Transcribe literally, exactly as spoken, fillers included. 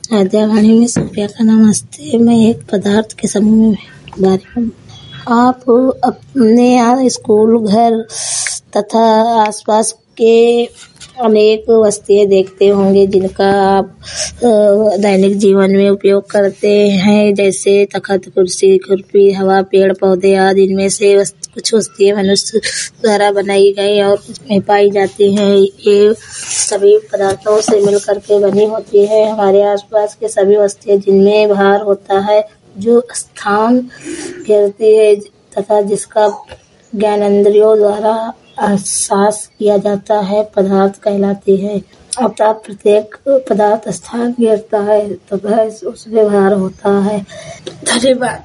आद्यावाणी में सोफिया का नमस्ते। मैं एक पदार्थ के समूह के बारे में आप अपने स्कूल, घर तथा आसपास के अनेक वस्तुएं देखते होंगे जिनका आप दैनिक जीवन में उपयोग करते हैं, जैसे तख्त, कुर्सी, खुरपी, हवा, पेड़ पौधे आदि। इनमें से कुछ वस्तुएं मनुष्य द्वारा बनाई गई और कुछ में पाई जाती हैं। ये सभी पदार्थों से मिलकर के बनी होती है। हमारे आसपास के सभी वस्तुएं जिनमें भार होता है, जो स्थान घेरती है तथा जिसका ज्ञानेंद्रियों द्वारा एहसास किया जाता है, पदार्थ कहलाती है। अतः प्रत्येक पदार्थ स्थान घेरता है तो वह उसमें भार होता है। धन्यवाद।